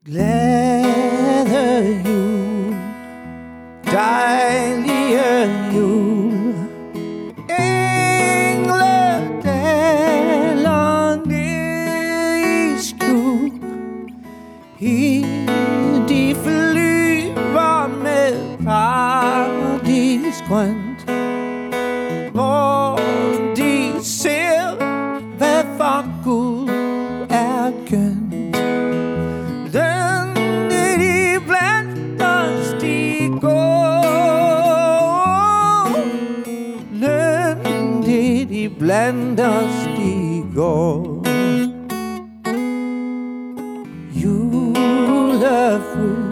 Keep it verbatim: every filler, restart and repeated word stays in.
Glade jul, dejlige jul. Engle daler ned i skjul. De flyver med paradisgrønt, hvor de ser, hvad for Gud er kønt. Lændigt i blandt os de går, lændigt i blandt os de går. Julefryd